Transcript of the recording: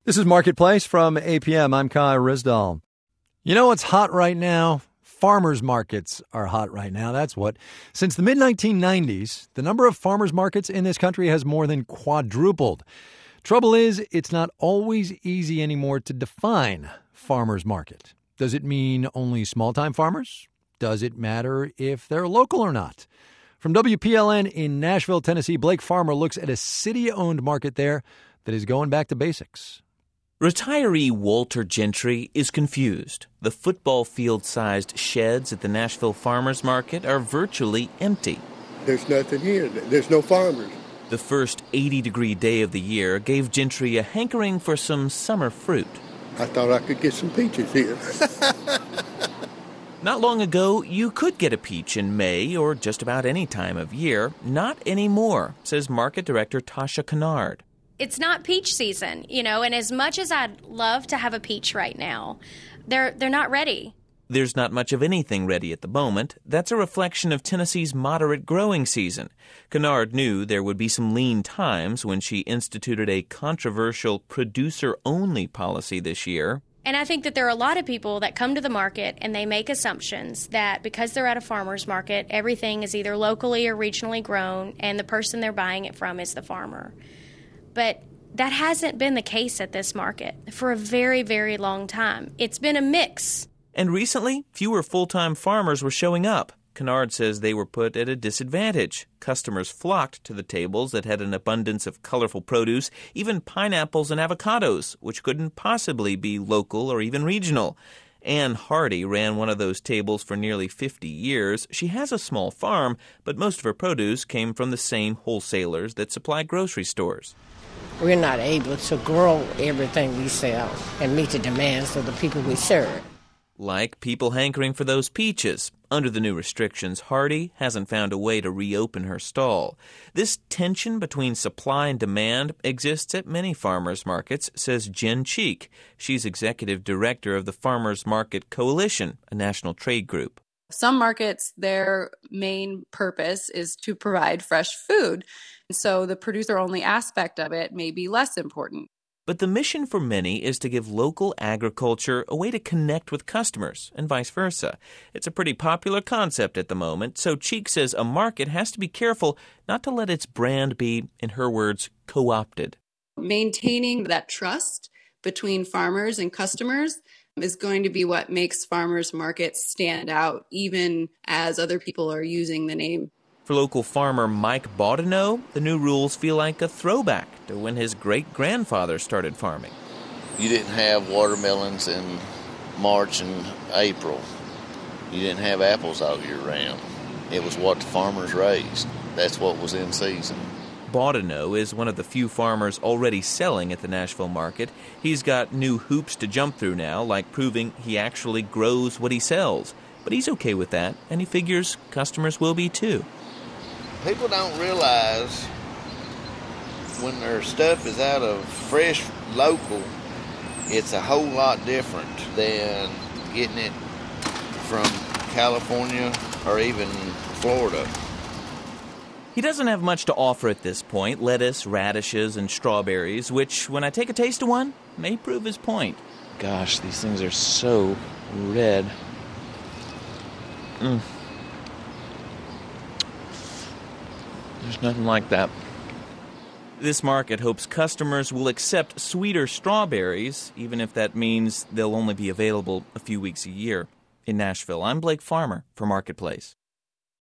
This is Marketplace from APM. I'm Kai Risdall. You know what's hot right now? Farmers markets are hot right now. That's what. Since the mid-1990s, the number of farmers markets in this country has more than quadrupled. Trouble is, it's not always easy anymore to define farmers market. Does it mean only small-time farmers? Does it matter if they're local or not? From WPLN in Nashville, Tennessee, Blake Farmer looks at a city-owned market there that is going back to basics. Retiree Walter Gentry is confused. The football field-sized sheds at the Nashville Farmers Market are virtually empty. There's nothing here. There's no farmers. The first 80-degree day of the year gave Gentry a hankering for some summer fruit. I thought I could get some peaches here. Not long ago, you could get a peach in May or just about any time of year. Not anymore, says Market Director Tasha Kennard. It's not peach season, and as much as I'd love to have a peach right now, they're not ready. There's not much of anything ready at the moment. That's a reflection of Tennessee's moderate growing season. Kennard knew there would be some lean times when she instituted a controversial producer-only policy this year. And I think that there are a lot of people that come to the market and they make assumptions that because they're at a farmer's market, everything is either locally or regionally grown, and the person they're buying it from is the farmer. But that hasn't been the case at this market for a very, very long time. It's been a mix. And recently, fewer full-time farmers were showing up. Kennard says they were put at a disadvantage. Customers flocked to the tables that had an abundance of colorful produce, even pineapples and avocados, which couldn't possibly be local or even regional. Ann Hardy ran one of those tables for nearly 50 years. She has a small farm, but most of her produce came from the same wholesalers that supply grocery stores. We're not able to grow everything we sell and meet the demands of the people we serve. Like people hankering for those peaches. Under the new restrictions, Hardy hasn't found a way to reopen her stall. This tension between supply and demand exists at many farmers markets, says Jen Cheek. She's executive director of the Farmers Market Coalition, a national trade group. Some markets, their main purpose is to provide fresh food. So the producer-only aspect of it may be less important. But the mission for many is to give local agriculture a way to connect with customers, and vice versa. It's a pretty popular concept at the moment, so Cheek says a market has to be careful not to let its brand be, in her words, co-opted. Maintaining that trust between farmers and customers is going to be what makes farmers markets stand out, even as other people are using the name. For local farmer Mike Baudineau, the new rules feel like a throwback to when his great-grandfather started farming. You didn't have watermelons in March and April. You didn't have apples all year round. It was what the farmers raised. That's what was in season. Baudineau is one of the few farmers already selling at the Nashville market. He's got new hoops to jump through now, like proving he actually grows what he sells. But he's okay with that, and he figures customers will be too. People don't realize when their stuff is out of fresh local, it's a whole lot different than getting it from California or even Florida. He doesn't have much to offer at this point, lettuce, radishes, and strawberries, which, when I take a taste of one, may prove his point. Gosh, these things are so red. There's nothing like that. This market hopes customers will accept sweeter strawberries, even if that means they'll only be available a few weeks a year. In Nashville, I'm Blake Farmer for Marketplace.